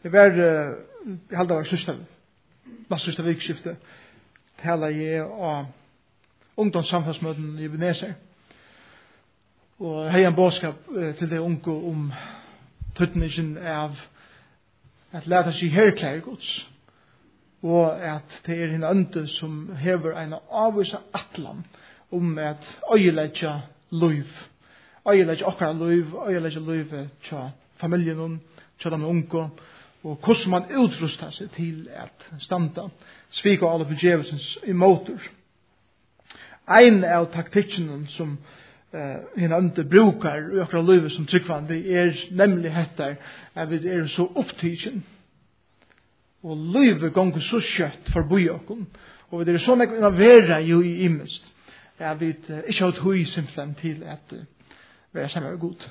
Det var jeg halde var sista vikskifte taler jeg av ungdomssamfunnsmøten i Ebenezer. Og hei en bådskap til de unge om tøtningen av at leta seg herklær gods, og at det en ande som hever en avvisa atlan om at øyelegja liv, øyelegja okkara liv, øyelegja livet tja familien, tja de unge, og hvordan man utrustar seg til at standa svika alle begevelsens imoter. Ein av taktikkene som en ande brukar i okra livet som tryggvann, det nemlig hettar at vi så opptidsen og livet gonger så kjøtt forbi okkom, og det sånn at vi vera jo i imest at vi ikke har tog simpelthen til at være sammen med god.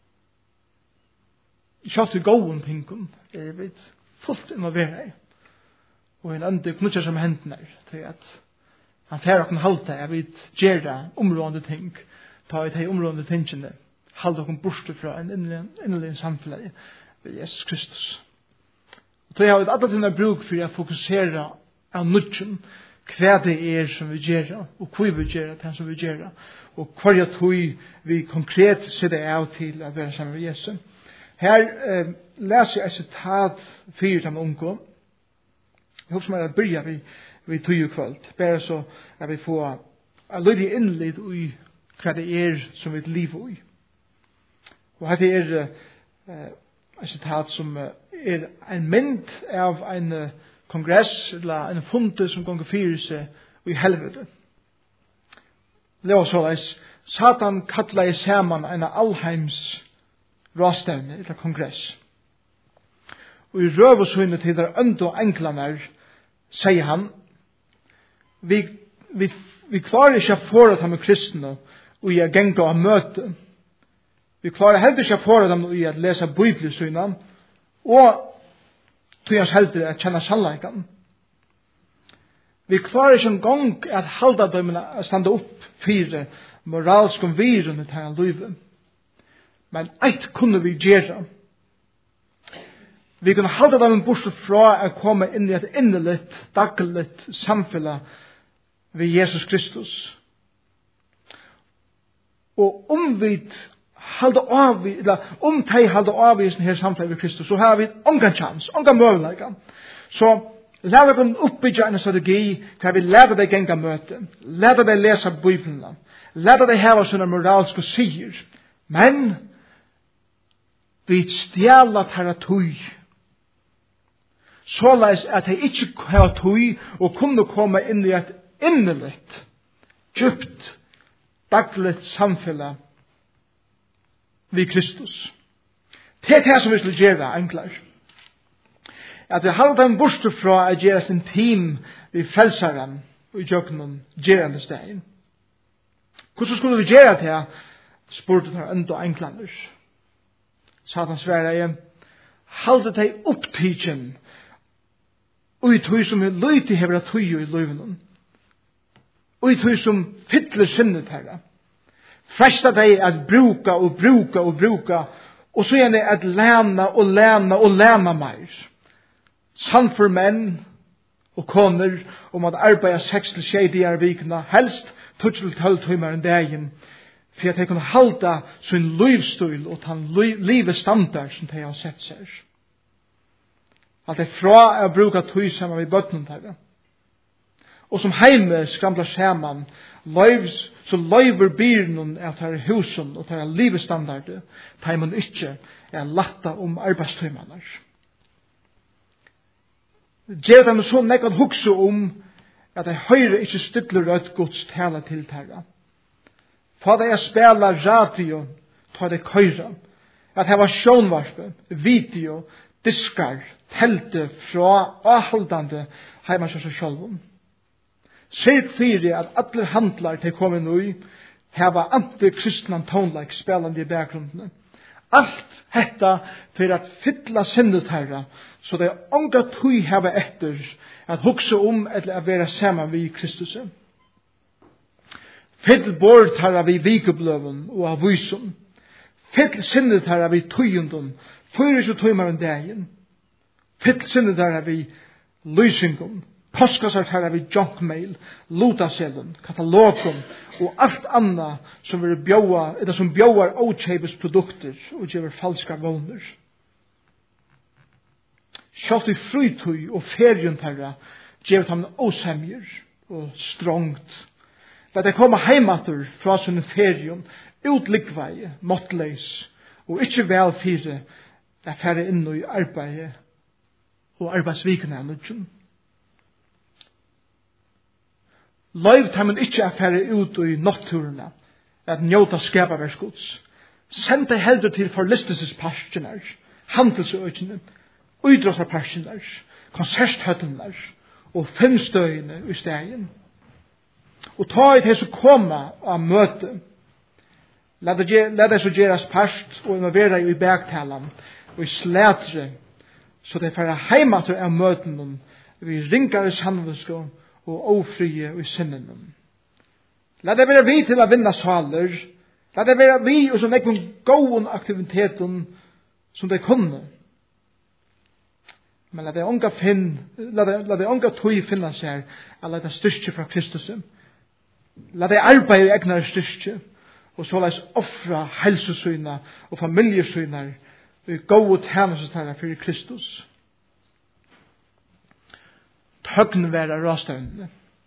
Ikke alltid gåen tingum vi fullt involvera i, og en ande knutsar som hendene til at han fer okkom halta at vi gjerra områdende ting, ta i de områdende tingene, halda okkom borste fra en innelig samfunn ved Jesus Kristus. Og så har vi alle denne bruk for å fokusere av nødgen, hva det som vi gjør, og hva vi gjør, det som vi gjør, og hva jeg tror vi konkret sitter av til å være sammen med Jesus. Her leser jeg et sitat for de unge. Jeg håper som jeg begynner vi tog kveld, bare så at vi får en lydig innlitt i hva det som vi lever i. Og det et sitat som en mynd av en kongress eller en funte som gonger fyrir seg i helvete. Det var såleis, Satan kallar i saman en allheims råstevne eller kongress. Og i røvesøyne til der ønde og enklaner sier han, vi klarer ikke å få dem med kristne og i å genga av møte. Vi klarer heller ikke å få dem i å lese bibelsøyne og tog hans heldur at kjenna sannleikan. Vi klarer ikke en gang at halda dem å standa opp for moralsk og virun i denne livet. Men eit kunne vi gjøre. Vi kunne halda dem bort fra å komme inn i et innelitt, dagligt samfunn ved Jesus Kristus. Og om de halda avvisen her samfunn ved Kristus, så har vi ongan chans, ongan møvleika. Så lær dem oppbygge en strategi, hva vi lærer deg genga møte, lærer deg lese Bibelen, lærer deg heva sånne moralske sier, men vi stjæla tæra tøy, såleis at de ikke har tøy og kunne komme inn i et innelitt, djupt, dagligt samfunn ved Kristus. Det det som vi skal gjøre enklere. At vi holder dem bort fra å gjøre sin team ved frelseren og i jøkkenen gjørende stegen. Hvordan skulle vi gjøre det? Spurte der enda enklere. Satan sverre, holde deg opptidgen og i tog som er løytig hever av tog i løyvenen. Og i tog som fytler sinnet herre. Fresta deg at bruka og bruka og bruka, og så gjerne at læna og læna og læna meir. Sannfor menn og koner om at arbeida 6-6 dager vikene, helst 12 timer en dagen, for at de kunne halda sin livsstil og ta livsstandard som de har sett seg. At de fra å bruka tog sammen med bøttene der. Og som heime skramlar saman, så løyver byren av tar husen og tar livsstandardet, tar man ikke latta om arbeidstøymene. Gjør dem så nekket hukse om at de høyre ikke stydler rødt gods tale til tæra. For de spela radio, tar de køyre. At det var sjånvarspe, video, diskar, telte fra avholdande heima seg sjølven. Sirk fyrir at alle handlar til kommet nu heva antikristnan tonleik spelande i bakgrunden. Alt hetta for at fylla sinnet herra, så det onga tui heva etter at hugsa eller at vera saman vi Kristus. Fyll bort herra vi vikebløven og av vysen. Fyll sinnet herra vi tøyundun, 24 timer om dagen. Fyll sinne der vi lysingum, postkasser der vi junkmail, lutaselen, katalogum og alt anna som vil bjóa, eller som bjóar ókjeipis produkter og gjør falska våner. Sjalt i frytøy og ferien terra gjør han åsemjer og strongt. Da det kommer heimater fra sin ferien, utlikvei, måttleis, og ikkje vel fire, det færre inn i arbeidet og arbeidsvikene av nødgen. Løyv tar man ikkje færre ut i natturene, at njóta skapaverskods. Send deg heldre til forlystelsesparstener, handelsøkene, uidrottarparstener, konserthøttener og filmstøyene i stegen. Og ta i det som koma av møte. La det så gjeras parst og involvera i bergtalan og i slætre, så det færre heimater av møtenen vi ringar i sannvilsko og ofrie i sinnen. La det være vi til å vinna saler. La det være vi og sånn ekon gåen aktiviteten som det kunne. Men la det unga tøy finna seg at la det styrke fra Kristus. La det arbeide i egnar styrke og så leis offra helsesyna og familiesyna i gode tjenestestæra for Kristus. Tøgn være rastavnene.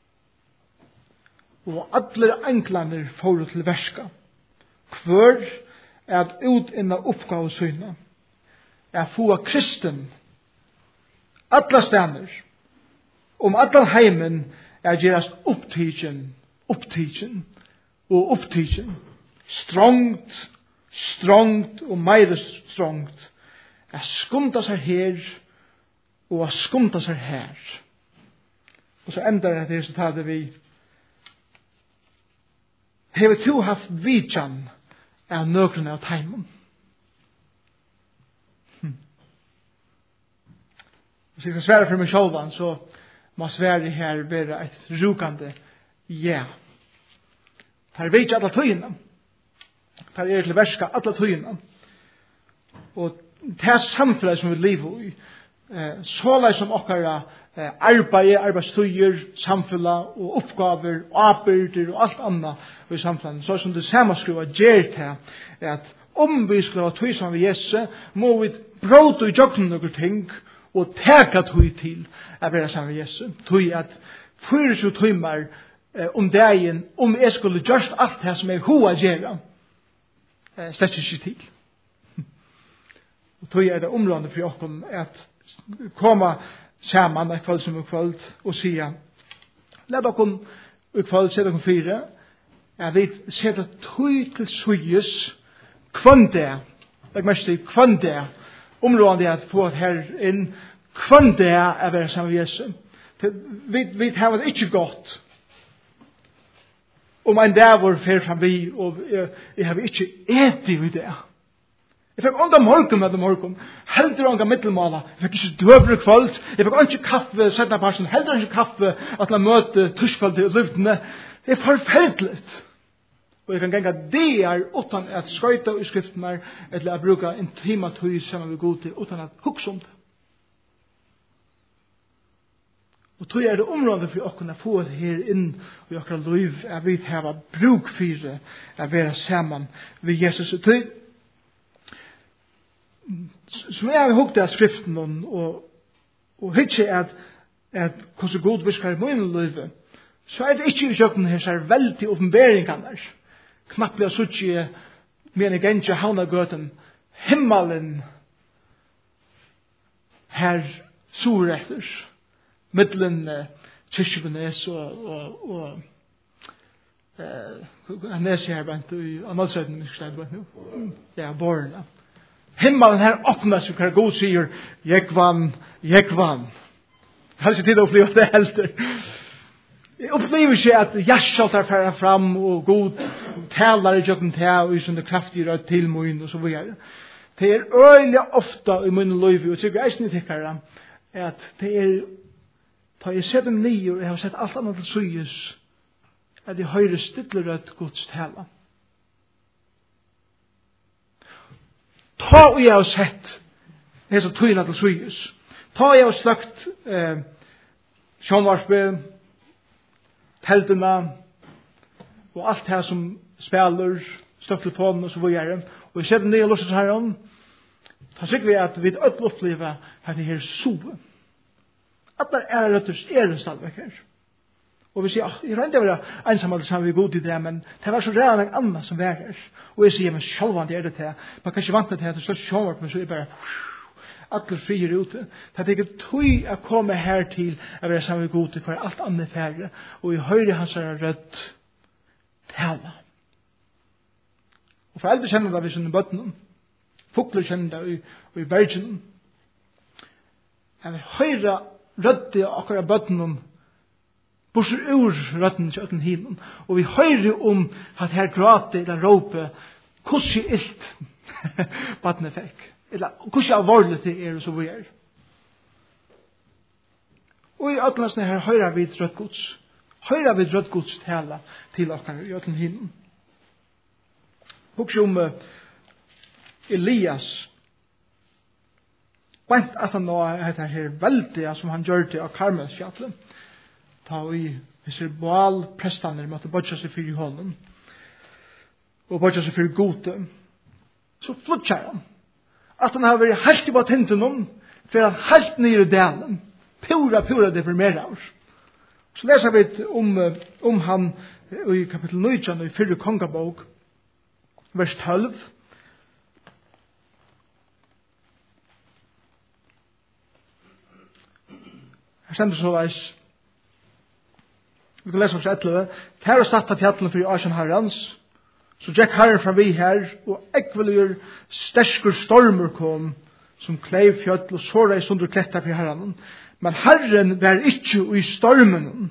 Og alle enklaner får til verska. Hver er at ut inna oppgavesyna er få kristen alla stener allan heimen er gerast upptigen og upptigen strongt og meira strongt er skunda seg her og skunda seg her. Og så endar det resultatet vi hever to haft vidjan av nøkrene av teimen. Hvis jeg skal svære for meg sjálvan, så må svære her være et rukande ja. Her vet ikke alle tøyene. Her er til verska alle tøyene. Og det er samfunnet som vi lever i. Så som okkara arbeidstøyer, samfunnet og oppgaver, arbeider og alt annet i samfunnet. Så som det samanskruva gjør til at om vi skal ha tøy som vi gjesse, må vi bråte i jøkken noen ting og teka tøy til å være sammen med Jesus. Tøy at 24 timer om dagen, om jeg skulle gjørst alt det som jeg hoa gjøre, slett ikke til. Og tøy er det områdende for oss at komme sammen et kveld som et kveld og sige, la dere et kveld se dere fire, jeg vet, se dere tøy til søyes, kvande, jeg mest til kvande, områdende at få her inn, kvande er være sammen med Jesus. Vi har det ikke godt. Om en dag var fer fram vi, og jeg har ikke etig i det. Jeg fikk ånda morgen med det morgen, heldur ånda middelmåla, jeg fikk ikke døvre kvöld, jeg fikk ikke kaffe, setna parsen, heldur ikke kaffe, at la møte tuskvall til luftene. Det er forferdelig. Og jeg kan genga det utan at skøyta i skriften eller at bruka intima tøy sammen med god til, utan at hugsa om det. Og tøy er det området for å kunne få det her inn i okra liv, at vi har bruk for det, at være sammen ved Jesus. Tøy, som jeg har hugget av skriften og hitje at hvordan god viskar i min liv, så er det ikke i kjøkken her så er veldig åpenberingar. Knapt blir suttje med en gengje havnagøten himmelen her surretters middelen Kyrkjebenes og Nes her bant i Amalsøyden ja, Borna. Himmelen her åpner seg hver god sier jeg vann. Kanskje tid å oppleve det helter. Jeg opplever ikke at hjertet er færre fram og god taler i kjøkken til og i sånne kraftige rød til min og så videre. Det er øyelig ofte i min liv og tykker jeg snitt at det er da jeg ser dem nye og jeg har sett alt annet til syes at jeg høyre stidlerød Guds tale. Ta og jeg har sett det som tøyene til syes. Ta jeg og sløkt sjånvarspe, teltene, og alt det som spiller, sløkt telefonen og så videre. Og vi setter nye låses her om, da sikker vi at vi opplever at det her sove. At det røtters en salvek her. Og vi sier, jeg regner ikke å være ensam alle sammen vi er gode i det, men det var så redan en annen som var her. Og jeg sier, men sjølvan det det til. Man kan ikke vante til at det slår sjånvart, men så er det bare alle frier ute. Det er ikke tøy å komme her til å være sammen vi er gode for alt annet færre. Og i høyre hans rødt tala. Og foreldre kjenner det vi sånne bøttene. Fugler kjenner det i bergen. Men høyre rødde akkurat bøttene borser ur røtten til øtten himmelen. Og vi høyrer om at her gråte eller råpe hvordan ilt bøttene fikk. Eller hvordan alvorlig det og så vi Og i øtlandsene her høyrer vi rødt gods. Høyrer vi rødt gods tala til okkar i øtten himmelen. Husk om Elias. Bant at han nå heter her veldig som han gjør det av Karmelsfjallet. Ta i disse balprestene måtte bodja seg for i hånden. Og bodja seg for gode. Så flutsjer han. At han har vært helt i batenten om. For han helt nere i delen. Pura deprimerer oss. Så leser vi om han i kapittel 9 i 4 kongabok. Vers 12. Her stender så veis. Vi kan lese vers 11. Her og satt av fjallen for i Asien herrens. Så gikk herren fra vi her, og ekveligur stersker stormer kom, som kleiv fjall og såra i sunder klettar for herren. Men herren var ikke i stormen.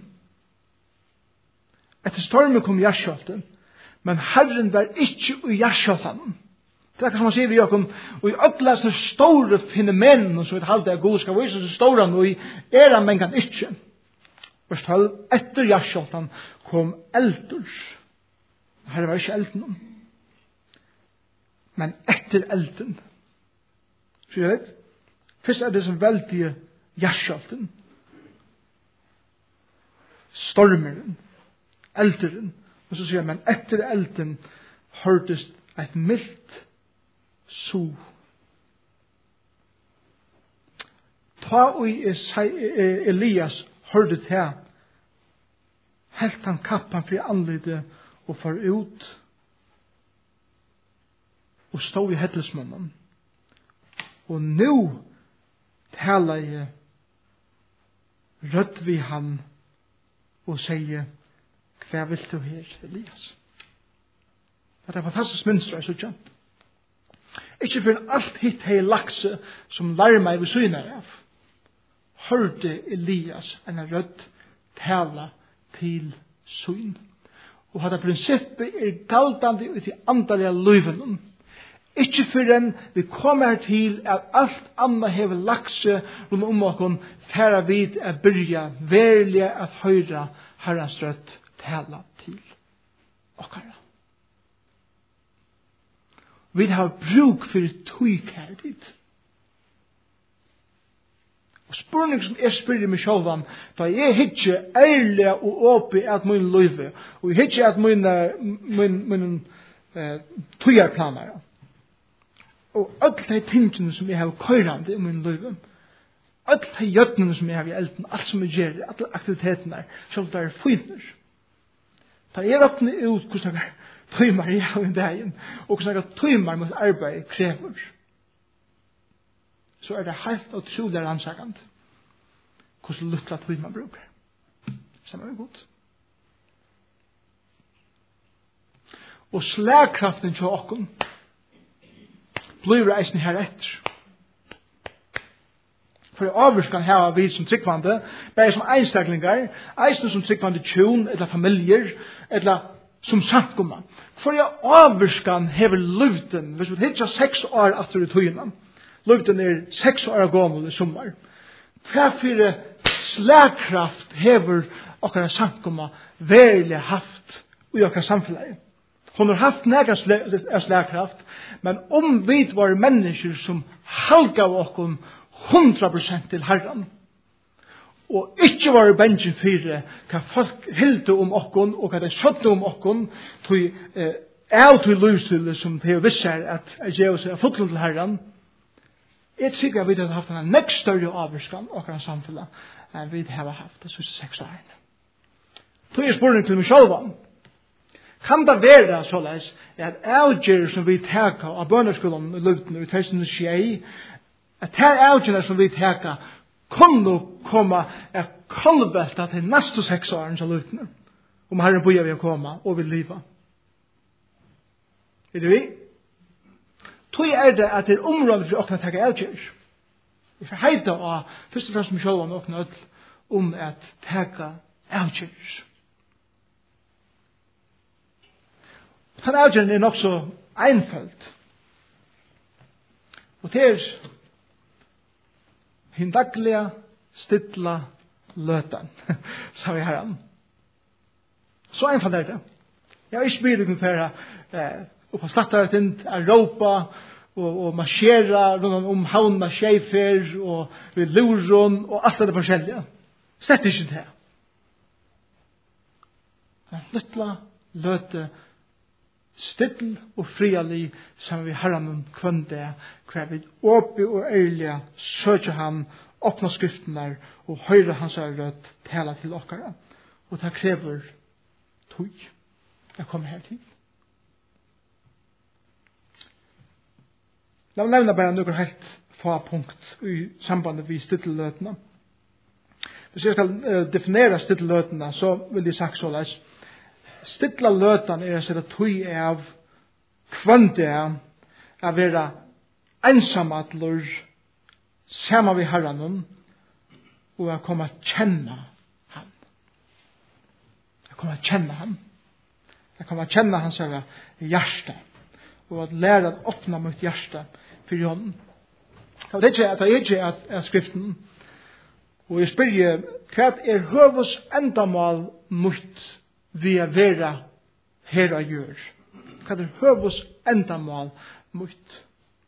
Etter stormen kom jærsjalten. Men herren var ikke i jærsjalten. Det kan man si vi jokken, og i ødlæsne store fenomenene som vi halte er god, skal vise seg store og i han men kan ikke. Vers 12, etter jærsjalten kom eldur. Her var ikke elden. Men etter elden. Så jeg vet, først er det som veldige jærsjalten. Stormeren. Elderen. Og så sier jeg, men etter elden hørtes et mildt so. Ta og Elias hørte til helt han kappan for anlidet og for ut og stod i hettelsmunnen. Og nå taler jeg rødt vi han og sier hva vil du her, Elias? Det er fantastisk mønster, jeg synes. Ikke for alt hitt hei lakse som lærer meg ved synet av. Hørte Elias en rødt tala til syn. Og hva det prinsippet er galtande ut i andalige løyven. Ikke for en vi kommer her til at alt annet hever lakse om åkken færa vid er byrja verlige at høyra herrens rødt tala til okkara. Vi har bruk for tøyk her dit. Og spurning som jeg spyrir meg sjálvan, da jeg hitje ærlig og åpi at min løyve, og jeg hitje at min tøyarplaner, og alle de tingene som jeg har køyrande i min løyve, alle de gjøtnene som jeg har i elden, alt som jeg gjør, alle aktivitetene, selv det er fynner. Da jeg åpner ut hvordan jeg tøymar i av dagen, og hvordan jeg tøymar mot arbeid krever, så er det helt utrolig rannsakant hvordan lukkla tøymar bruker. Så er det godt. Og slagkraften til okken blir reisen her etter. For avvurskan her vi som tryggvande, bare som einstaklingar, eisen som tryggvande tjon, eller familier, eller som samkomma. For avvurskan hever løvden, hvis vi hittar 6 år etter i tøyene, løvden er 6 år gammel i sommar. Hva slagkraft hever okkara samkomma verilig haft i okkara samfunnet. Hon har haft nega slagkraft, men om vi var mennesker som halgav okkon 100% til Herren. Og ikke var bensin for hva folk hilde om okkon, og hva de skjøtte om okkon, av til løsstille som de visser at Jesus er fotlen til Herren. Jeg tror at vi har haft en nekst større avvarskan akkurat samfunnet enn vi har haft det siste 6 årene. Så er spørsmålet til meg selv. Kan det være såleis at avgjør som vi teka av bønnerskolen i Luthen i 2006, at det avgjør som vi teka kunne komme et kolbelt til neste 6 årene til Luthen, om Herren bøyer vi å komme og vil liva. Er det vi? Tog det at det området for åkne teka avgjør. Vi får heita av først og fremst med sjølvan åkne om at teka avgjør. Den avgjøren er nok så einfølt. Og det er hindaglige, stilla løten, sa vi herren. Så einfølt er det. Jeg har ikke bidrag for å få slattare til Europa og marschera rundt havna Schäfer og ved Luron og alt det forskjellige. Slett ikke det. Lytla, løte, still og frialig sammen vi herren kvønde, hver vi åpig og ærlig søker han, åpna skriftene og høyre hans rødt tala til okkara. Og det krever tog. Jeg kommer her til. La meg nevne bare noen helt få punkt i sambandet vi stilleløtene. Hvis jeg skal definere stilleløtene, så vil jeg sagt såleis. Stilla løtan er å sette tøy av kvante av å være ensamadler sammen med Herren og å komme å kjenne han. Å komme å kjenne han. Å komme å kjenne hans hjerte og å lære å åpne mot hjerte for hånden. Det er ikke at skriften og jeg spør hva er høvus endamal mot vi er vera her og gjør. Hva er høvus endamal mot?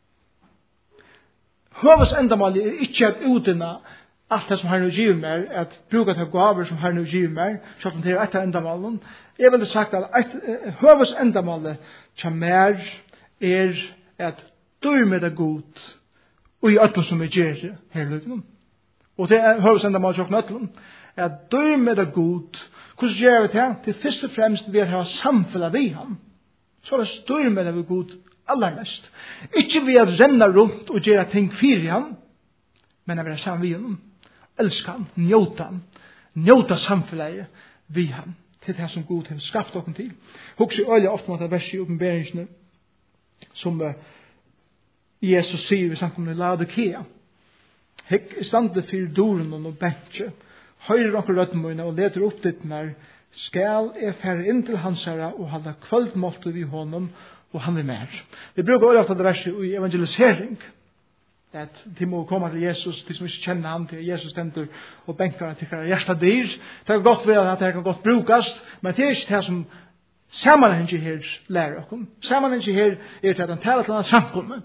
Høvus endamal er ikke at utdina alt det som Herren giver meg, at bruka til gaver som Herren giver meg, så at det er etter endamalen. Jeg vil sagt at høvus endamal mer er at du med det god og i øtlen som vi gjør her i løgnen. Og det er høvus endamal til øtlen, at du med det god. Hvordan gjør vi det? Til først og fremst ved å ha samfunnet ved ham. Så er det større med det ved god allermest. Ikke ved å renne rundt og gjøre ting for ham, men å være sammen ved ham. Elsker ham, njøte ham, njøte samfunnet ved ham. Til det som god har skapt dere til. Husk i øye ofte med det verset i åpenberingene som Jesus sier hvis han kommer til Laodikea. Hekk i standet for doren og bentje. Høyre dere røtten mine og leder opp ditt mer, skal jeg fære inn til hans herre og holde kvöldmåltid ved honom, og han er mer. Vi bruker også det verset i evangelisering, at de må komme til Jesus, de som ikke kjenner han til Jesus stender og benker til hver hjertet dyr. Det kan godt være at det kan godt brukast, men det er ikke det som sammenhengen her lærer oss. Sammenhengen her er til at han taler til en samkomme,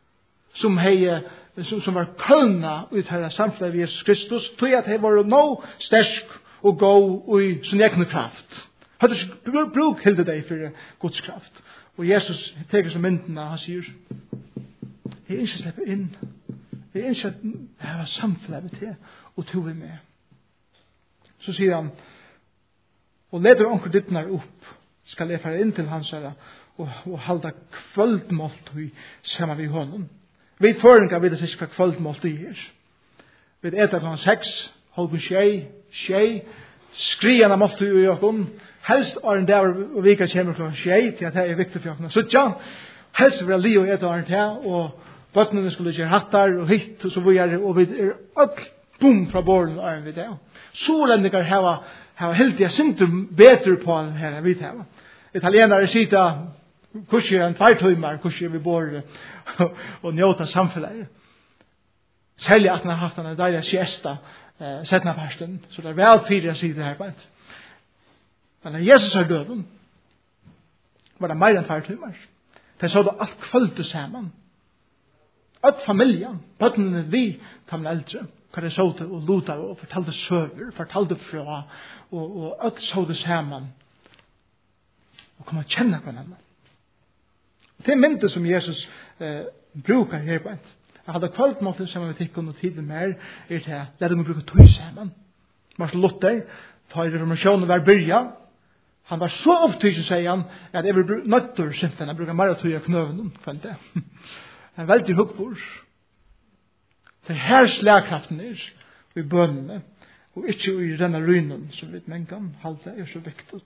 som var kølna ut her samfunnet ved Jesus Kristus, tog at det var nå stersk og gå i sin egen kraft. Hadde ikke bruk hele deg for Guds kraft. Og Jesus teker som myndene, han sier, jeg ønsker å slippe inn. Jeg ønsker at jeg har samfunnet ved det, og tog vi med. Så sier han, og leder onker dittene opp, skal jeg fære inn til hans herre, og halda kvöldmåltid sammen ved honom. Vi føringar vil det ikke hva kvöldmåltid er. Vi etter kl. 6, holdt på skjei, skriene måltid i okken, helst åren der og vika kommer kl. 6, til at det er viktig for okken. Så ja, helst vil li og etter åren til, og bøttene skulle gjøre hattar og hitt, og så vi og vi er alt bom fra båren åren vi det. Solendinger har helt jeg synder bedre på den her enn vi det. Italienere sier kurser en 2 timer, kurser vi bor og njóta samfunnet. Særlig at han har haft en deilig siesta setna parsten, så det er vel 4 sider her på et. Men når Jesus er døden, var det mer enn 2 timer. De så det alt kvöldet sammen. Att familjen, bøttene vi tar med eldre, hva det så til og luta og fortalte søver, fortalte fra, og at så det sammen, og kom å kjenne hverandre. Det myndet som Jesus brukar her på et. Jeg hadde kvalitmåte sammen med tikkene og tiden mer, til at lærte meg bruke tog sammen. Martin Luther, tar i reformasjonen hver byrja, han var så opptrykt, sier han, at jeg vil nøtter simpelthen, jeg bruker mer tog av knøven, kvendt det. En veldig hukkbord. Det her slagkraften i bønnene, og ikke i denne rynen, som vi mennkene halte så viktig.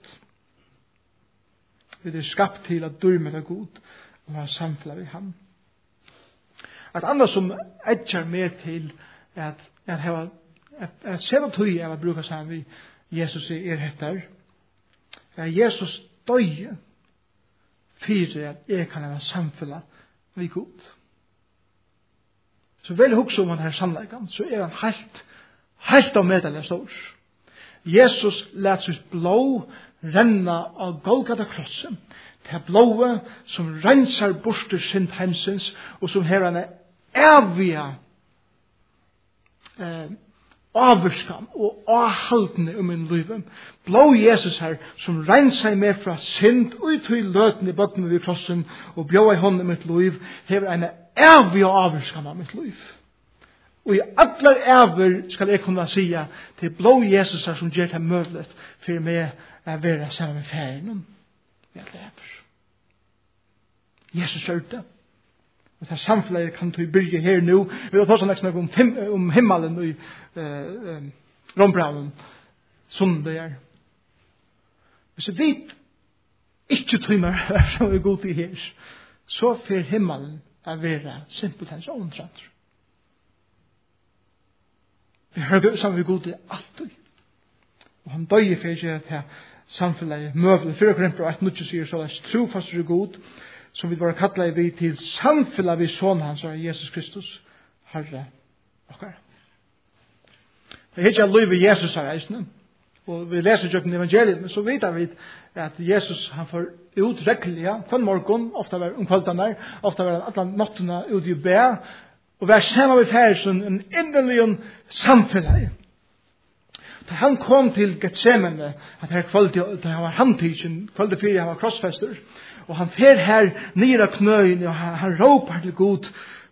Vi skapt til at du med god, og ha samfunnet ved ham. Et annet som edger mer til at se hva tog jeg bruker sammen med Jesus i heter, Jesus døye for at jeg kan ha samfunnet ved god. Så vel hukse om denne sannleggen, så han helt av medelig stor. Jesus let sitt blå renna av Golgata-krossen, det blåe som renser borster sin hensens, og som her han evige avvurskan og avhaldende min liv. Blå Jesus her, som renser meg fra synd, og til løten i bøtten ved krossen, og bjør i hånden i mitt liv, her en evige avvurskan av mitt liv. Og i alle ever skal jeg kunne si til blå Jesus her, som gjør det mulig for meg å være sammen med ferien. Jesus gjør det. Og det samfunnet kan du bygge her nå. Vi har tatt sånn om himmelen i Rombranen. Sånn det er. Hvis vi ikke tøymer som er god i her, så får himmelen å være simpelthen så omtrent. Vi hører sammen med god i alltid. Og han døyer for ikke til samfunnet møvelig. Før Korinter 1:9 sier så er trofast og god, som vi var kallet vi til samfunnet vi sånn hans og Jesus Kristus, Herre og Det er ikke lov i Jesus her eisene. Og vi leser jo ikke evangeliet, men så vet vi at Jesus han får ut rekkelig, for morgen, ofte var omkvalitene der, ofte var alle nattene ut i bæ, og vær sammen med her som en inderlig samfunnet. Da han kom til Getsemane, at her kvalitet, da han var handtidsen, kvalitet 4, han var krossfester, og han fer her nere av knøyen, og han råper til Gud,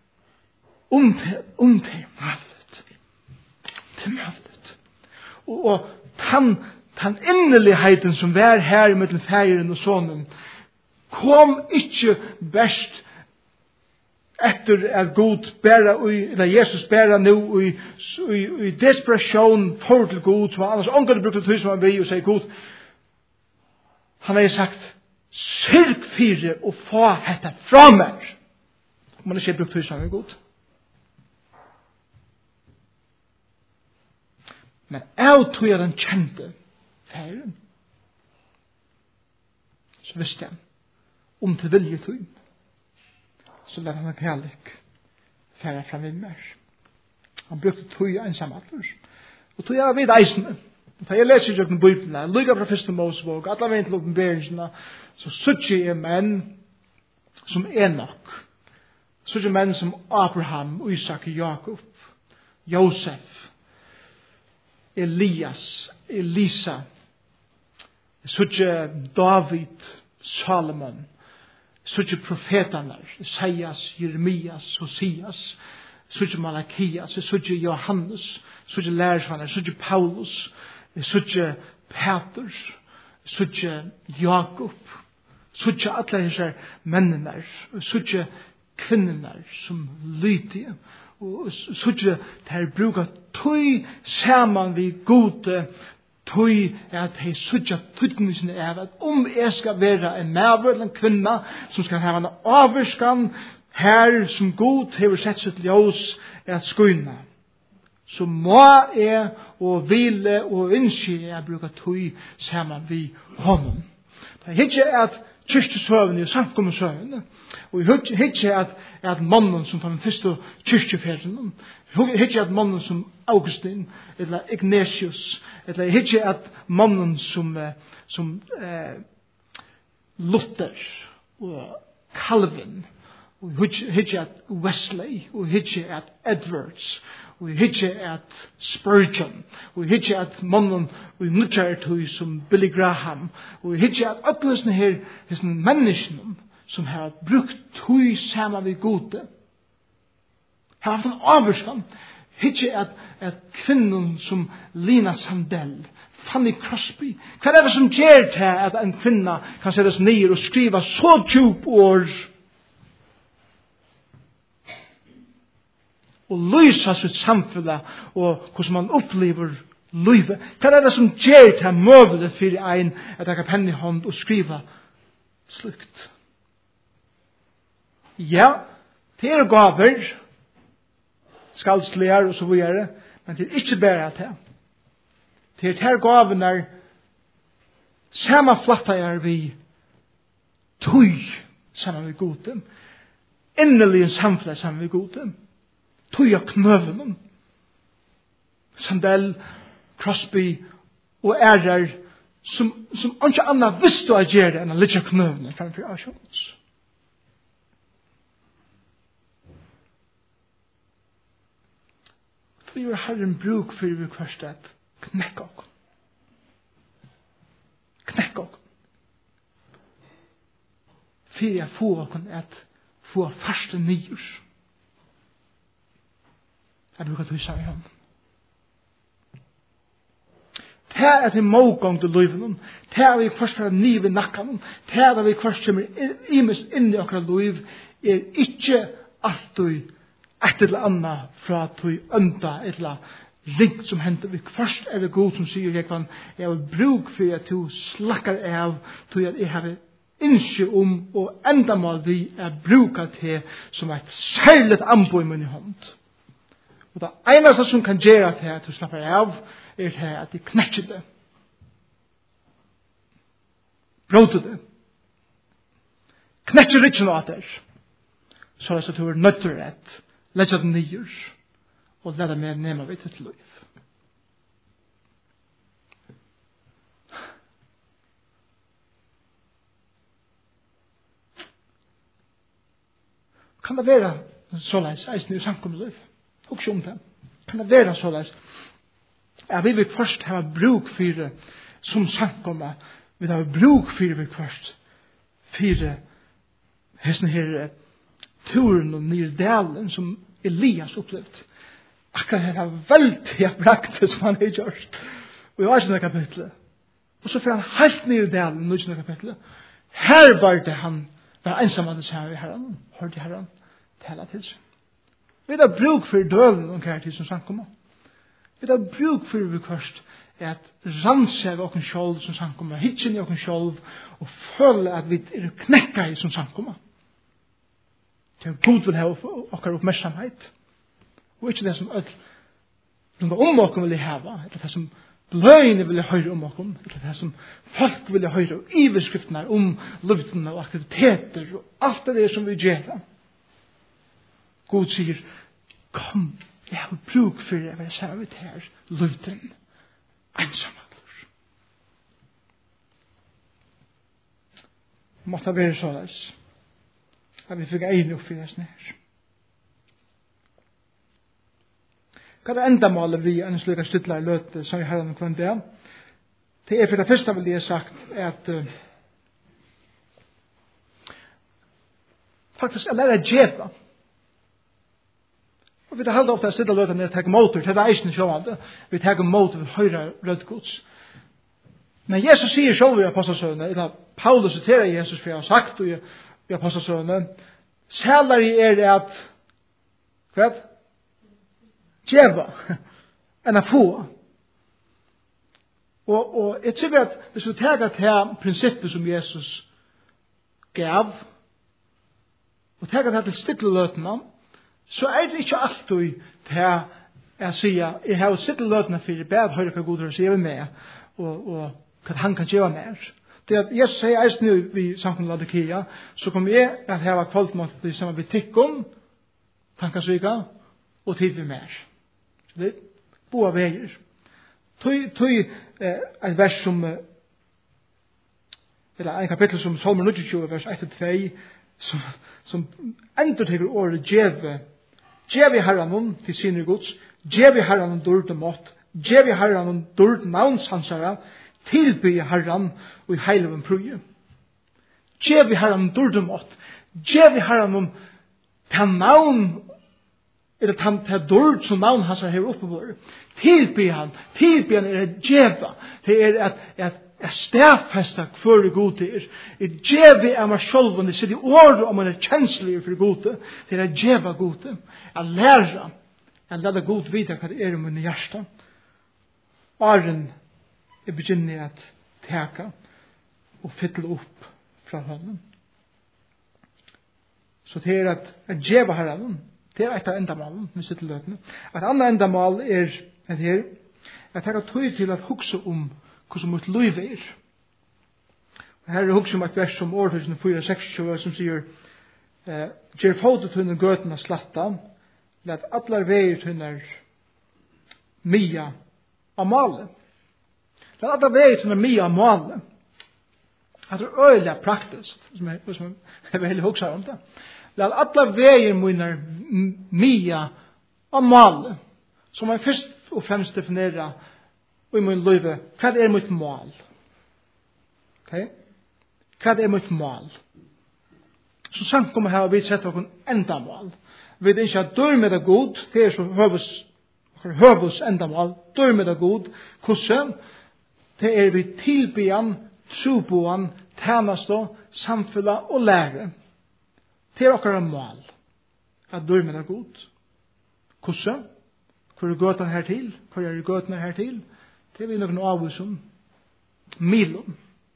til møvlet. Til møvlet. Og den inneligheten som var her mellom feiren og sonen, kom ikke best etter at Gud eller Jesus bæra nu i desperation for til Gud, som annars ångre brukte til som han vil, og sier Gud, han har sagt, sørg fire og få dette fra meg. Man har ikke brukt til som han vil Gud. Men jeg tror jeg den kjente feiren. Så visste jeg om til vilje tog. Så lær han kærlik færa fram inn mer. Han brukte tog ensamhatter. Og tog jeg vid eisene. Da jeg leser jo den Bibelen, lykka fra første Mosebok, alle veien til åpenberingsene, så sutjer jeg menn som Enoch. Sutjer menn som Abraham, Isak, Jakob, Josef, Elias, Elisa, sutjer David, Salomon, sutjer profeterne, Isaias, Jeremias, Hosias, sutjer Malakias, sutjer Johannes, sutjer lærersvanner, sutjer Paulus, sutjer Peter, sutjer Jakob, sutjer alle disse mennene, sutjer kvinnerne som lydige, og sutjer der bruker tøy sammen vi gode tøy at de sutjer tøytningsen er at om jeg skal være en maver eller en kvinna som skal ha en avvurskan her som god hever sett sitt ljós at skuina, så må jeg og hvile og innskje jeg bruker tøy sammen vi honom. Det er ikke at kyrkjesøvende og samkommensøvende, og jeg ikke at mannen som tar den første kyrkjeferden, jeg ikke at mannen som Augustin, eller Ignatius, eller jeg ikke at mannen som Luther, og Calvin, Og hitje at Wesley, og hitje at Edwards, og hitje at Spurgeon, og hitje at mannen og nutjartøy som Billy Graham, og hitje at öllesne her menneskene som har brukt tøy sammen ved gode. Har haft en avvurskan. Hitje at kvinnen som Lina Sandell, Fanny Crosby. Hva det som gjør til at en kvinne kan settes ned og skriva så djup ord og lysa sitt samfunn og hvordan man opplever livet. Hva det som gjør til møvlet for en at jeg kan penne i hånd og skriva slukt. Ja, det gaver, skaldslegar og så videre, men det ikke bare at det. Det her gaven sama flatta vi tøy sammen vi gode, innelig samfunn sammen vi gode, tøy av knøven, Sandell, Crosby og ærer som ikke annet visste å gjøre enn å litt av knøven framfor avsjons. Vi har Herren bruk for vi først at knekka oss. Knekka oss. For jeg får oss at få første nyers. Jeg bruker til å si ham. Det er til målgang til livet. Det er vi først for ny ved nakken. Det er vi først kommer imest inn i akkurat liv. Er ikke alltid et eller annet fra at vi ønda et eller ring som henter. Vi først er det god som sier jeg har bruk for at du slakker av til at jeg har innskje om og endamål vi er brukat til som et særligt anbo i min hånd. Og det eneste som kan gjøre til at du slapper av er til at de knekker det. Bråter det. Knekker ikke noe at det. Så at du er nødt til rett. Legger det nyer. Og leder med nema vidt til liv. Kan det være såleis eisen i samkommet liv? Også om det. Kan det være såleis? Ja, vi vil først ha bruk for det som samkommet. Vi har bruk for det først. For hesten her turen og nyrdelen som Elias opplevd. Akkurat det er veldig praktisk som han har gjort. Og jeg var ikke kapitlet. Og så får han helt nyrdelen i kapitlet. Her var det han var ensam av det som vi herren. Hørte herren tala til seg. Vi har bruk for dølen og hver tid som samkommer. Vi har bruk for vi først at ranse av okken sjolv som samkommer. Hitjen i okken sjolv og føle at vi er knekka i som samkommer. Det er god vil ha okkar oppmerksomhet. Og ikke det som rundt om okken vil hava. Eller det som bløyene vil høre om okken. Eller det som folk vil høre om iveskriftene om luftene og aktiviteter og alt det som vi gjør. God sier, kom, jeg har bruk for det, jeg ser vi her, luften, ensamheter. Måtte være såleis, at vi fikk egen oppfyllelsen her. Hva er det enda målet vi en slik stytler i løte, som vi har en kvann det? Det er for det første vil jeg sagt, at faktisk jeg lærer djeva. Og vi har ofte sitte løte ned og tenke motor, til det er eisen sjående. Vi tenker motor ved høyre rødgods. Men Jesus sier selv i Apostelsøvne, eller Paulus citerer Jesus for jeg har sagt i Apostelsøvne, sælere er det at, hva? Djeva, enn å få. Og jeg tror at hvis vi tenker til prinsippet som Jesus gav, og tenker til stitteløtene, så er det ikke alltid til jeg sier, jeg har sittet løtene for det bedre høyre hva god sier med, og hva han kan gjøre mer. Det at Jesus sier eisen nå i samfunnet Laodikia, så kommer jeg at jeg har kvaltmått som vi tikkene, tankasvika, og tid vi mer. Så det er boa veier. Tøy et vers som, eller en kapittel som Salmer 29, vers 1-2, som endertekker året djeve herran til sinne gods, djeve herran dård og mått, djeve herran dård navnsansara, tilby herran og i heileven prøye. Djeve herran dård og mått, djeve herran ta navn, eller ta dård som navn hans her oppe på det. Tilby han djeva, det at stedfesta hver god det er. Djeve er meg selv, det sitter i året om man er kjenslig for gode. Det er djeva gode. Jeg lærer, jeg lærer god vite hva det er om min hjerte. Åren er begynner at teka og fylle opp fra hånden. Så det er at djeva herren, det er et av endamålen med sitt løpende. Et annet endamål er at her, jeg tar tøy til at hukse om hvordan mot liv er. Her er hukse om et vers som årtusen 4-26 som sier «Gjer fotet til gøtene slatta, let atler veier til mia av male». Let atler veier til mia av male. Det er øyelig praktisk, som jeg vil hukse om det. Let atler veier mia av male, som jeg først og fremst definerer og i min liv, hva er mitt mål? Okay? Hva er mitt mål? Så sant kommer her og vi setter oss endamål. Vi vet ikke at dør med det god, det er så høvus endamål, dør med det god, hvordan? Det er vi tilbyan, troboan, tjenestå, samfunnet og lære. Det er okkar mål. At dør med det god. Hvordan? Hvor er gøtene her til? Hvor er gøtene her til? Det er vi noen av oss som milon.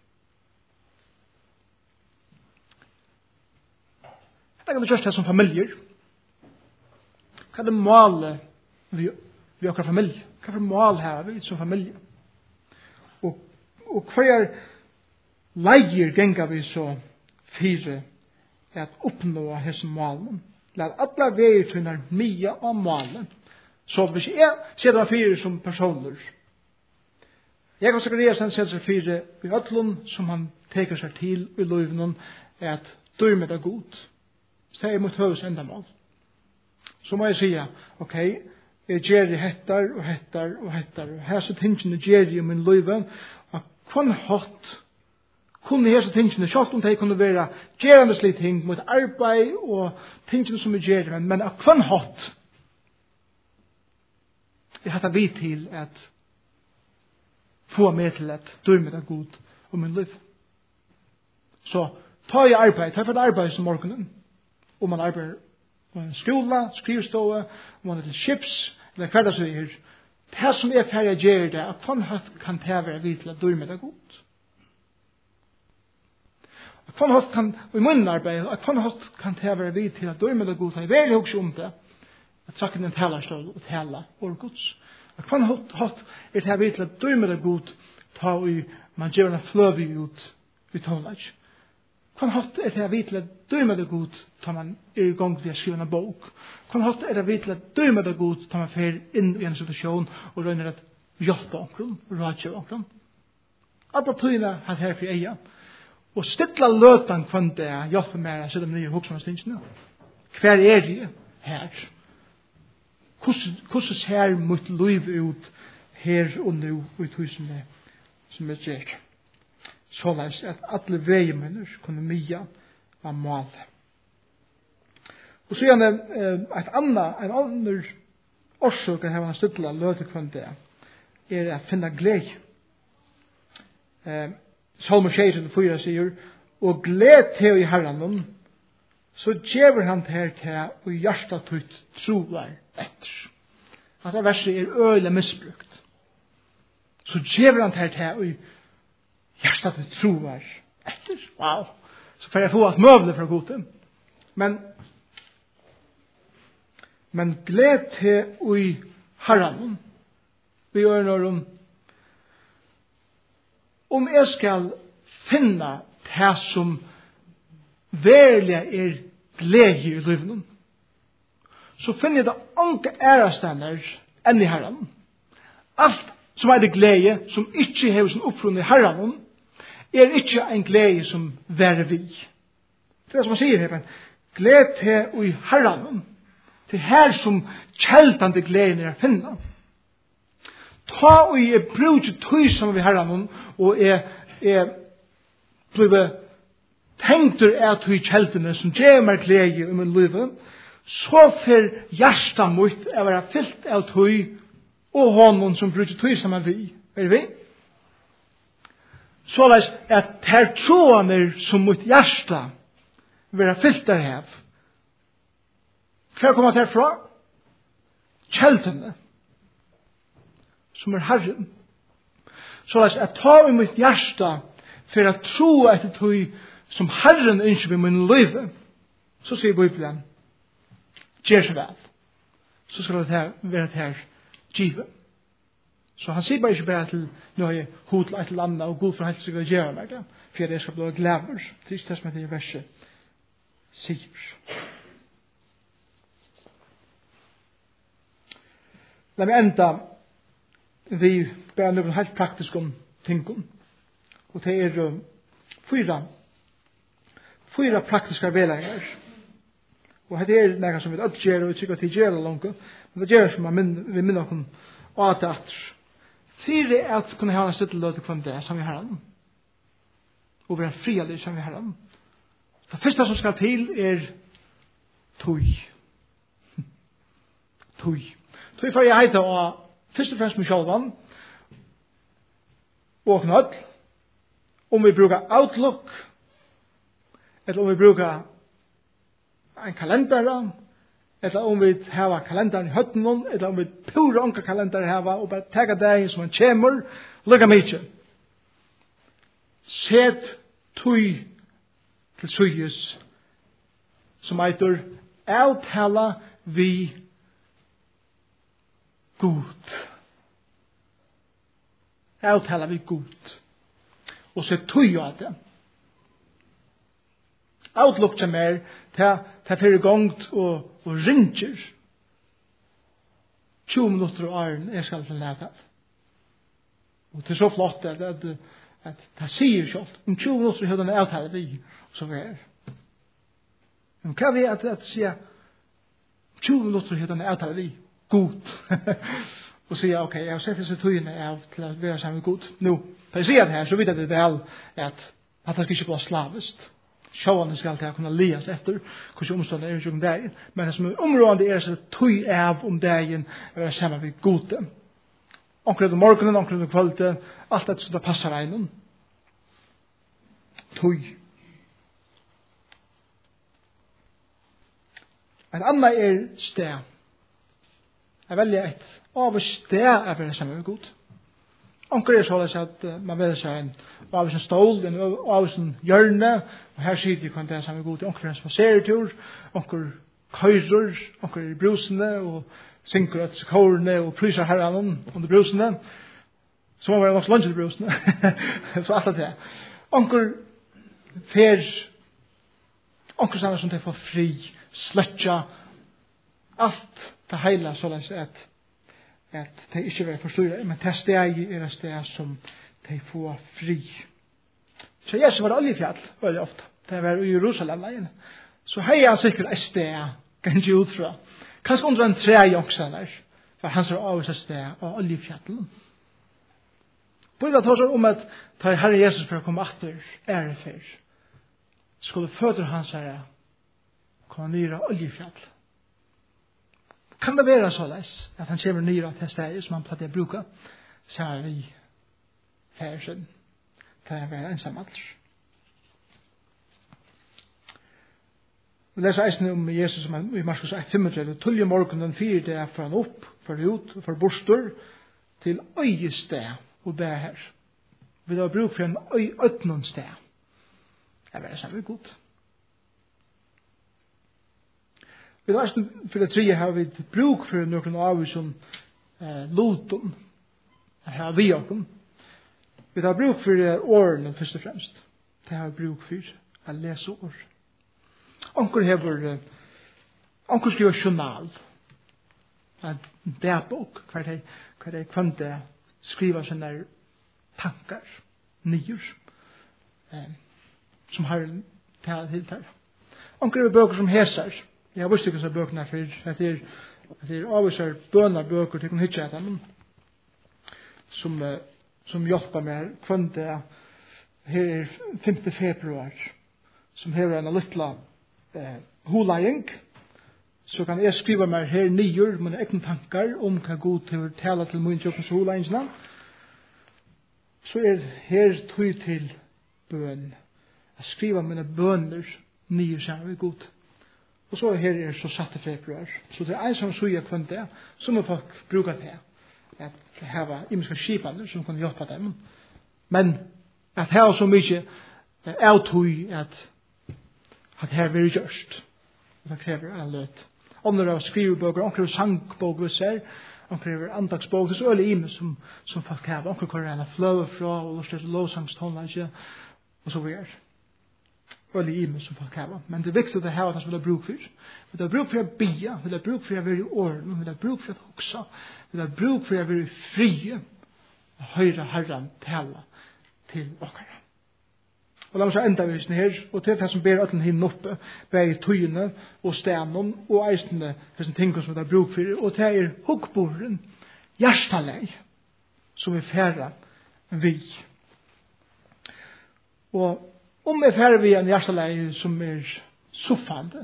Det kan vi gjøre det som familier. Hva er det målet vi har familie? Hva er det mål her vi som familie? Og hva er leier gengar vi så fire at oppnå hese målen? Lad alle veier til mye av målen. Så hvis jeg ser det fire som personer, jeg kan Sakariasen ser seg fire i ødlom som han teker seg til i løyvnen at dør med det god. Så er mot høves endamål. Så må jeg si, ok, jeg gjør det hettar og hettar og hettar. Og her så tingene gjør det i min løyve. Og kun hatt, kunne her så tingene, selv om det kunne være gjørende slik ting mot arbeid og tingene som er gjør det, men kun hatt, jeg hatt vi til at få meg til at dør med det god om min liv. Så ta i arbeid, ta for et arbeid som morgenen, om man arbeider på en skole, skrivståe, om man er til skips, eller hva det så er. Det som er ferdig gjør det, at hva hatt kan ta være vi til at dør med det god. At hva hatt kan, i munnen arbeid, at hva hatt kan ta være vi til at dør med det god, jeg vil jo også om det, at saken en talerstål og tala og gods. Og hva hatt er det her vi til at dør med det god, ta i man gjør en fløvi ut i tålag. Hva hatt er det her vi til at dør med det god, ta man i gang til å skrive en bok. Hva hatt er det vi til at dør med det god, ta man fer inn i en situasjon og røyner at hjelpe omkron, rådkjø omkron. Alle tøyene har her for eia. Og stilla løtan kvann det hjelpe mer, så de nye hoksomstingsene. Hver er det her? Hvordan ser mitt liv ut her og nå i tusene som er gjør? Såleis at alle veimenner kunne mye av målet. Og så er det en annen årsøk at han stilla løte kvann det er å finne glede. Salmer 24 sier, og gled til i Herren, så gjever han til her og hjertet tøyt troar etter. Altså verset er øyelig misbrukt. Så gjever han til her og hjertet tøyt troar etter. Wow! Så får jeg få et møvle fra godet. Men gled til i Herren, vi gjør når om jeg skal finne det som verlig er glede i livet, så finner jeg det anke ærestender enn i Herren. Alt som er det glede, som ikke har sin oppfrunn i Herren, er ikke en glede som værer vi. Det som han sier her, gled til i Herren, til her som kjeldande gleden er finna. Ta og jeg bruker tøy som vi Herren, og jeg blir tenkter er tøy kjeldene som gjør meg glede i min liv, så for hjertet mitt er være fyllt av tøy, og honom som bruker tøy som vi. Er vi? Såleis at her troende som mitt hjerte være fyllt av hev. Hva kommer det herfra? Kjeldene, som er Herren. Såleis at ta i mitt hjerte for å tro etter tøy som Herren ønsker med min liv. Så sier Bibelen, gjør så vel. Så skal det være her givet. Så han sier bare ikke bare til nå er hod til et eller annet, og god for helt sikkert å gjøre meg det, for jeg skal bli glæver. Det er ikke det som er det verset sier. La meg enda vi bare noen helt praktisk om tingene. Og det er fyra praktiske vedlegger. Og det er noe som vi ikke gjør, og vi tykker at vi gjør det langt, men det gjør som vi minner om at det er fyre er at kunne ha en støtteløte kvann det som vi har den. Og være frialig som vi har den. Det første som skal til er tøy. Tøy. Tøy for jeg heter og først og fremst med sjølvan og knøtt om vi bruker Outlook eller om vi bruker en kalender eller om vi har kalenderen i høtten eller om vi pura onka kalender i hava og bare tega deg som han kommer lukka mykje. Set tøy til suyes som eitur avtala vi god. Avtala vi god. Og set tøy av det. Outlook som er til fyrir gongt og ringer 20 minutter og åren jeg skal til næta. Og det er så flott at det sier selv om 20 minutter i høyden avtale vi så vi er. Men hva vi at sier 20 minutter i høyden avtale vi god og sier ok, jeg har sett disse tøyene av til å være sammen god. Nå, for jeg sier det her så vidt at det er vel at det skal ikke bli slavest. Sjående skal til å kunne lias etter hvordan omstående er om dagen. Men det som er områdende er så tøy av om dagen å være sammen med gode. Omkring om morgenen, omkring om kvalitet, alt dette som det passer egnen. Tøy. En annen er sted. Jeg velger et av sted å være sammen med gode. Onkel er så at man velger seg en av sin stål, en av sin hjørne, og her sier de kan det samme god til onkel for en spaseretur, onkel køyrer, onkel er i brusene, og synker et kårene, og pryser herren under brusene, så må være nok lunch i brusene, så alt det. Onkel fer, onkel sanner som de får fri, sløtja, alt det hele, så at de ikke vil forstyrre, men det steg er det steg som de får fri. Så Jesus var oljefjall, veldig ofte. Det var i Jerusalem. Så hei han sikkert et steg, kanskje utfra. Kanskje under en tre også der, for han ser av et steg av oljefjallen. Bibelen tar seg om at da Herre Jesus for å komme etter ærefer, skulle føtter hans herre komme nere oljefjall. Kan det være så leis at han kommer nere til stedet som han platt å bruke, så er vi færsen til å være ensam aldri. Vi leser eisen om Jesus som i Markus 1:35, tulje morgenen 4 dager for han opp, for ut, for bostor, til øyested og det her. Vi har bruk for en øyøtnen sted. Det er sammen godt. Vi har for det tredje har vi bruk for noen av som loten. Her har vi åkken. Vi har bruk for årene først og fremst. Det har bruk for å lese år. Onkel skriver journal. En dagbok hver de kvante skriver sånne tankar, nyer, som har talet til der. Onkel bøker som hesar. Jeg visste ikke så bøkene for at det avviser bønner bøker til å hitje etter dem. Som hjelper meg kvendt her 5. februar som hever en littla hulajing så kan jeg skrive meg her nyer mine egne tankar om hva god til å tale til min kjøpens hulajingsna så her tog til bøn jeg skriver mine bønner nyer sammen med god og så her så 6. februar så det en som suger kvendt så må folk bruke det at hava imiska skipaner som kan hjelpa dem. Men at hava så mykje avtøy at her vil gjørst. Det krever en løt. Andre av skrivebøker, andre sangbøker vi ser, andre andagsbøker, det er så øyelig ime som folk hava. Andre kan rena fløve fra og lort til lovsangstonlage og så videre. Øyelig ime som folk hava. Men det er viktig at hava det som vi har bruk for. Vi har bruk for å bia, vi har bruk for å være i orden, vi har bruk for å hoksa, vi har bruk for å være frie og høyre Herren tala til okkara. Og la oss enda visen her, og til det som ber øtlen hinn oppe, bei tøyene og stenen og eisene, disse tingene som vi har bruk for, og til hukkboren, hjertalei, som vi færa vi. Og om vi færa vi en hjertalei som suffande,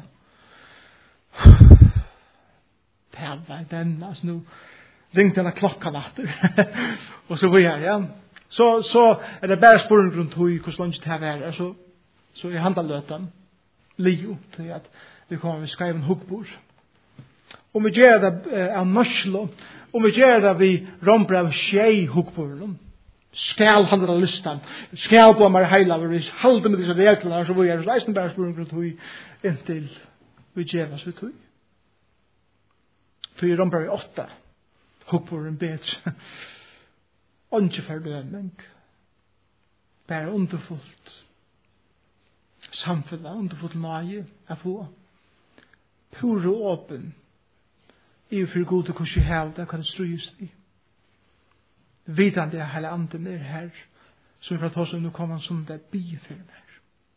det var den, altså nå ringte denne klokka natter, og så var jeg, ja. Så det bare spørsmål rundt hvordan langt det her er, så jeg handler Leo til at vi kommer med skriven hukkbord. Om vi gjør det av norslo, om vi gjør det vi romper av skjei hukkbord, skal handle listan, skal på meg heila, vi halde med disse reglene, så vi gjør det bare spørsmål rundt inntil vi gjør oss vi tog. Så vi romper vi 8 hukkbord bedre. Ikke fordøming, bare underfullt samfunnet, underfullt nage jeg få. Pure åpen, i for god til hvordan jeg har det, hva det strøys i. Vidande jeg hele anden her, så for at også nå kommer han som det bier for meg.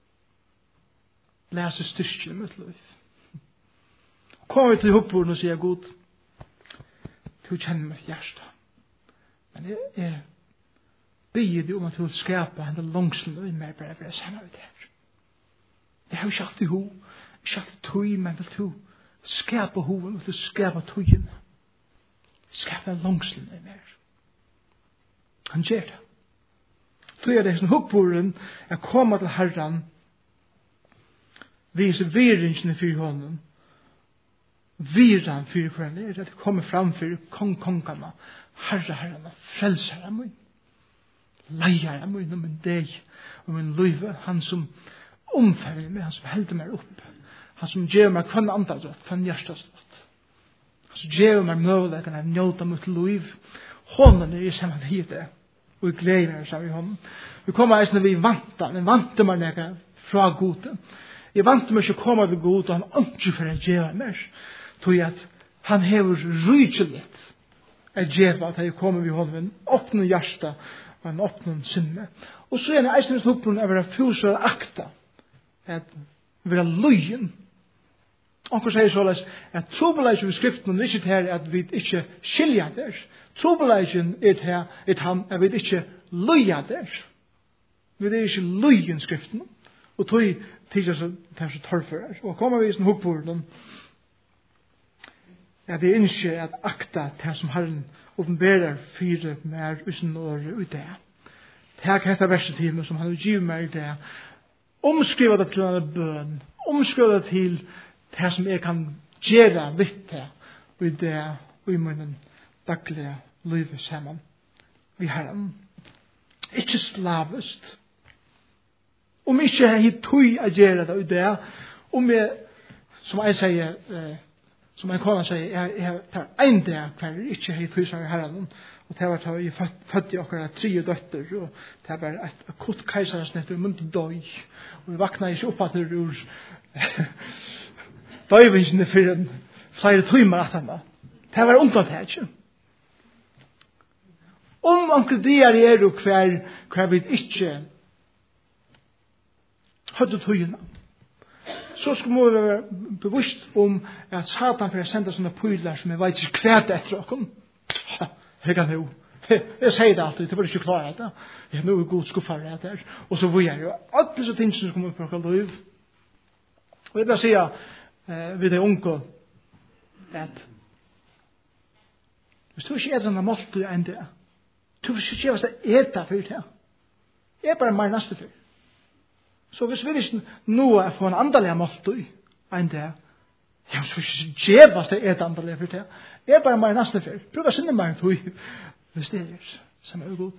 Læse styrke i mitt liv. Kommer vi til hukkborden og sier god, du kjenner mitt hjerte. Men jeg bier det om at du skapa henne langslen i meg bare for å sende ut her. Jeg har ikke alltid ho, ikke alltid tog, men vil du skapa hoven, vil du skapa togene. Skapa langslen i meg. Han gjør det. Så er det som hukkboren er kommet til Herren, viser viringene for hånden, viran for hverandre, at det kommer fram for kongene, herrene, frelsere min, leiere min og min deg og min liv, han som omfører meg, han som helder meg opp, han som gjør meg kvann andadrott, kvann hjertestått, han som gjør meg mulighet å njøte mitt liv, hånden er i sammen med det, og jeg gleder meg sammen med hånden. Vi kommer eisende vi vantar meg nega fra gode. Jeg vantar meg ikke å komme til gode, og han ønsker for å gjøre meg, tog at han hever rydgjeligt er djeva at jeg kommer vi hånden en åpne hjärsta og en åpne sinne. Og så er det eisens hukkbrunnen å være fuser akta, at være løyen. Onker sier såleis at trobeleisen i skriften er ikke her at vi ikke skilja der. Trobeleisen er han at vi ikke løya der. Vi er ikke løyen skriften. Og tog tidsja så tørrfører. Og kommer vi i sin hukkbrunnen at jeg innskjer at akta det som Herren åpenberer fire mer usen året ut det. Takk etter verset til meg som han giver meg det. Omskriva det til en bøn. Omskriva det til det som jeg kan gjøre vitt det ut det og i munnen daglige livet sammen. Vi Herren. Ikke slavest. Om ikke jeg tog å gjøre det ut det. Om jeg, som jeg sier, som en kona sier, jeg tar en dag hver ikke hei tøyser i herren, og det var da jeg født i okkara 3 døtter, og det var et akutt keisaresnitt, og jeg måtte døy, og jeg vakna ikke opp at det ur døyvingsene for en flere tøymer at han var. Det var ungdom det ikke. Om onkel dier er og hver vi ikke hadde tøyene, så skulle man være bevisst om at Satan får sende sånne pyler som jeg vet ikke kvært etter oss. Jeg kan jo. Jeg sier det alltid, det var ikke klart det. Jeg har noe god skuffar det her. Og så vil jeg jo alle disse tingene som kommer på akkurat liv. Og jeg vil si ved det unge at hvis du ikke er sånn måltid enn det, du vil ikke gjøre seg eta for det. Jeg er bare mer neste for. Så hvis vi ikke nå er for en andelig måltid enn det, jeg vil ikke gjøre seg eta andelig for det. Jeg er bare mer neste for. Prøv å sinne meg tog hvis det er som er god.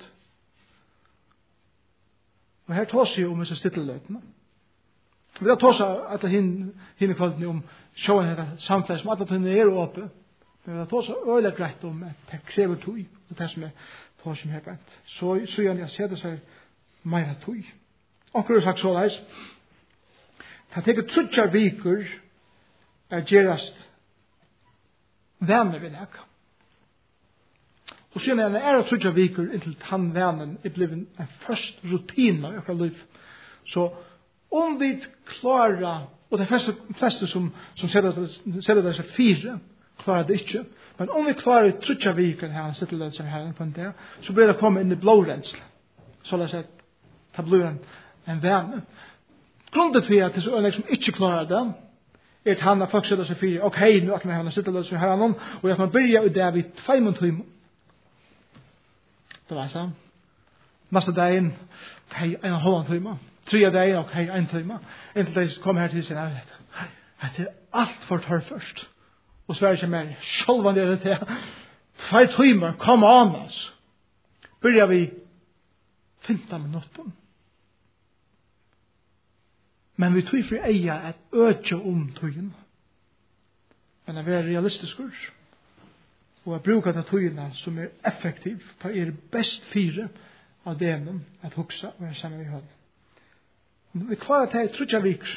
Og her tås jo om disse stitteløtene. Vi har tås at henne kvalden om sjåen heter samfunnet som at henne er oppe. Men vi har tås øyelig greit om at det krever tog. Det er det som er tås som er greit. Så gjør jeg ser det seg mer tog. Onker har sagt så leis. Det teker trutjar viker er gerast venner ved nek. Og siden er det trutjar viker inntil han vennen er blivet en først rutina i akkurat liv. Så om vi klarer, og det fleste som setter det seg 4, klarer det ikke. Men om vi klarer trutjar viker her, setter det seg her på en del, så blir det komme inn i blårensel. Så det sett, det blir en venn. Grunnen til at det er så som ikke klarer det, er at han har folk setter seg 4, ok, nå er han setter det seg her, og at man begynner i det vid 5 timer. Det var sånn. Neste dagen, ok, 1,5 timer. 3 dager, ok, 1 time. Inntil de kom her til sin avhet. Det er alt for tørr først. Og så er det ikke mer. Sjølvan det er det til. 2 timer, kom an oss. Begynner vi 15 minutter. Men vi tror for eia at øke om tøyen. Men det er realistisk kurs. Og jeg bruker det tøyene som er effektiv. For er best 4 av delen at huksa og er sammen vi holder. Vi klarer til trutja viker,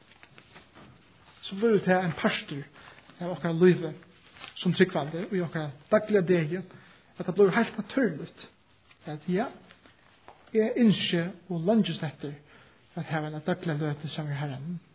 så blir det til en pastor av okkar livet som tryggvande og i okkar daglige dege, at det blir helt naturligt at ja, jeg innskje og langes etter at her er en daglige løte som er herren.